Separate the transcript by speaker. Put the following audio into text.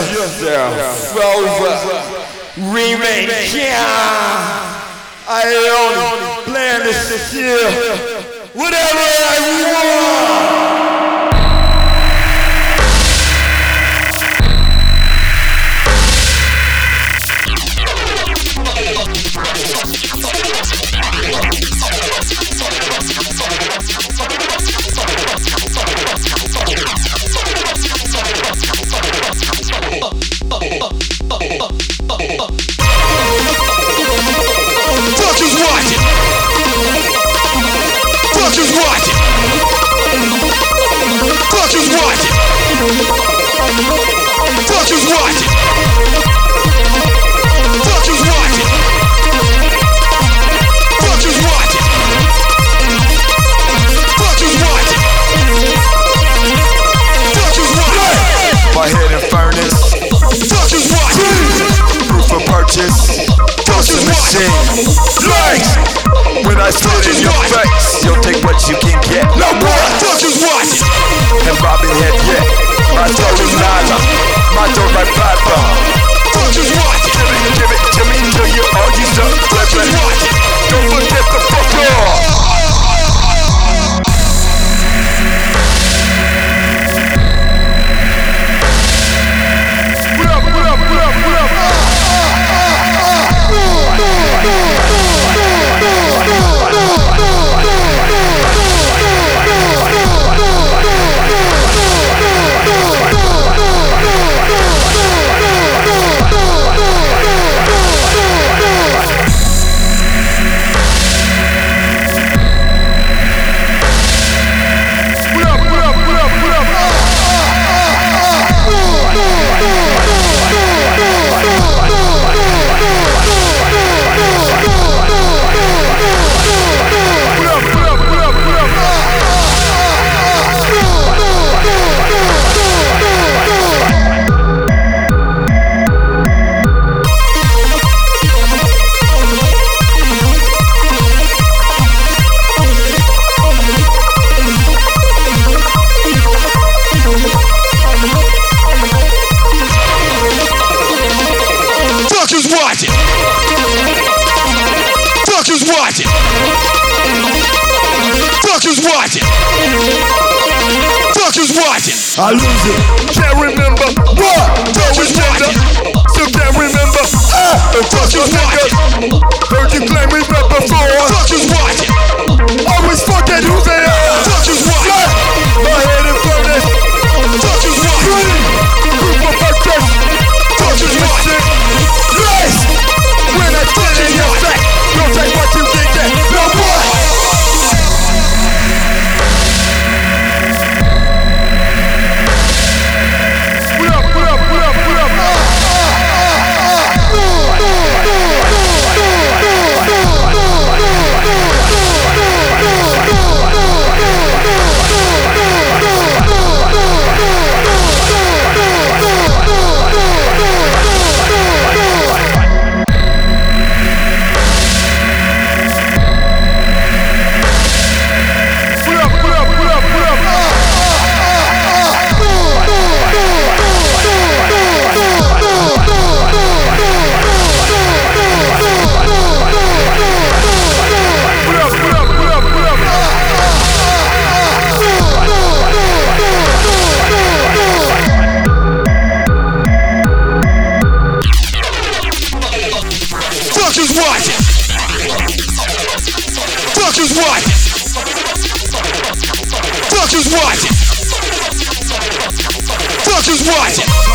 Speaker 1: yourself over remake. I only plan to steal whatever I want.
Speaker 2: When I spit in your face, you'll take what you can get. No more touches what? And bobbing head, yeah. My toe is nylon, my toe like papa. Touches what? Give it to me till you all use up. Touches what? Don't forget the fuck off.
Speaker 1: I lose it.
Speaker 2: Can't remember what? Don't remember. Still can't remember. Fuck you niggas. Heard you claim me back before. Fuck is watching. Always forget who they are. Fuck is watching. My head in furnace. Fuck is watching. Group of actors. Fuck is watching. Yes. When I spit in your face, you'll take what you can get. No more. Fuck is watching.